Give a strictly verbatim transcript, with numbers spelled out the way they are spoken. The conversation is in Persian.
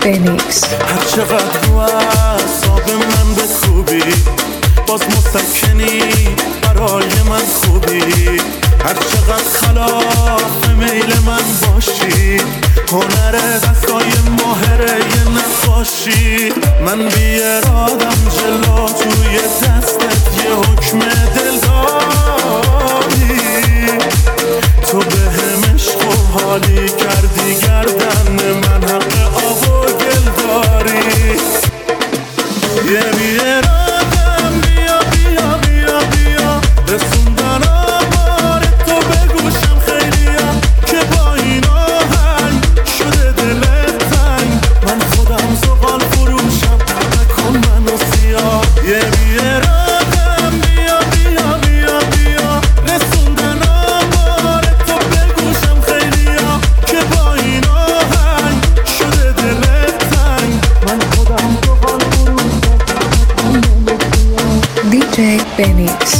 Benix. هر چقدر رو اعصاب من بکوبی باز مسکنی برای من خوبی، هر چقدر خلاف میل من باشی، هنر دستای ماهره یه نقاشی. من بی ارادم جلو توی دستت یه حکم دل داری، تو به هم عشق و حالی کردی گردن من حق آب و گل داری. یه بی ارادم بیا بیا بیا بیا رسوندن آمار تو به گوشم خیلیا که با این آهنگ شده دلت تنگ، من خودم زغال فروشم نکن منو سیاه. یه بی ارادم بیا بیا بیا بیا رسوندن آمار تو به گوشم خیلیا که با این آهنگ شده دلت تنگ، من خودم زغال فروشم. دی جی Benix.